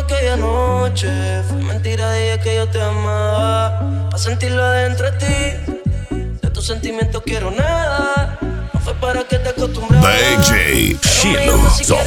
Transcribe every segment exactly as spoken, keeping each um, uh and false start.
aquella noche fue mentira de ella que yo te amaba. Pa' sentirlo adentro de ti, de tus sentimientos quiero nada. No fue para que te acostumbraras. D J Chino Zone.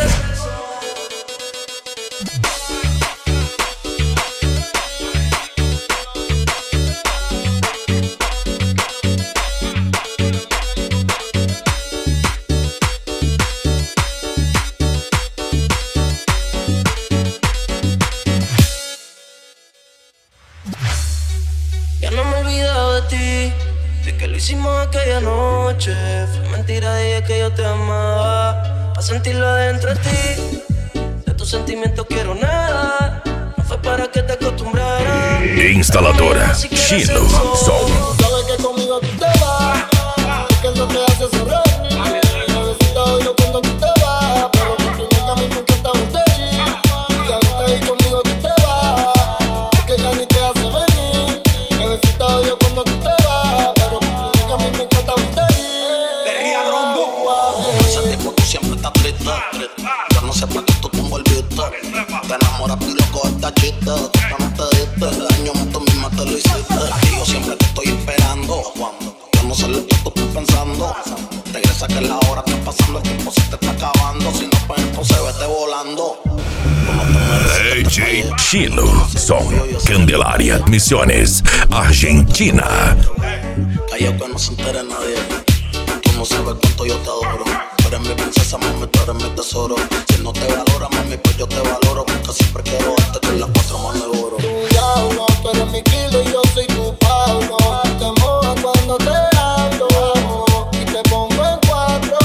Ya no me he olvidado de ti, de que lo hicimos aquella noche. Fue mentira de ella que yo te amaba. Pa' sentirlo adentro de ti, de tus sentimientos quiero nada. No fue para que te acostumbraras. Instaladora Chino Zone. Sabes que conmigo tú te vas, que es lo que hace cerrar. Necesito yo cuando tú te vas, pero por tu nunca a mí me encanta usted. Y ahorita ahí conmigo tú te vas, que ya ni te hace venir. Necesito yo cuando tú te vas, pero por tu nunca a mí me encanta usted. Perría rombo. Ese tipo tú siempre estás triste. Yo no sé para qué tú te envolviste. Te enamoras y loco esta chiste. Tú no te diste, el daño tú misma te lo hiciste. Y yo siempre te estoy esperando. Yo no sé lo que tú estás pensando. Regresa que la hora está pasando, el tiempo se te está acabando. Si no, pues entonces vete volando. D J Chino Zone. Candelaria Misiones, Argentina. Callao que no se entere nadie. Tú no sabes cuánto yo te adoro. Tú eres mi princesa, mami, tú eres mi tesoro. Si no te valora, mami, pues yo te valoro. Porque siempre quiero darte con las cuatro manos de oro. Tu diablo, tú eres mi kilo y yo soy tu Pablo. Te mojas cuando te hablo y te pongo en cuatro.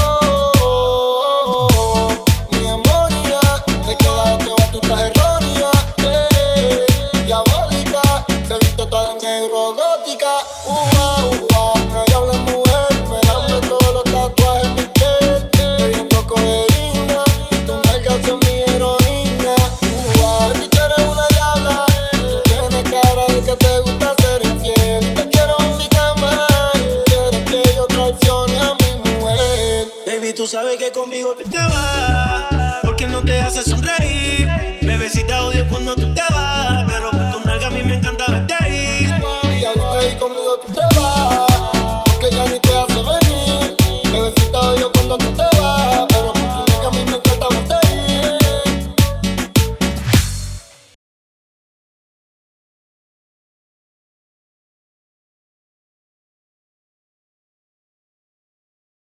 Mi amor, ya te queda que va, tú estás errónea. Eh, diabólica, te viste toda de negro, gótica. Uva, uva, me habla mujer, me dame todos los tatuajes en mi piel. Te di un poco de harina y tu nalga son mi heroína. Uva, tú eres una diabla, tú tienes cara de que te gusta ser infiel. Te quiero en mi cama, quieres que yo traicione a mi mujer. Baby, tú sabes que conmigo tú te vas.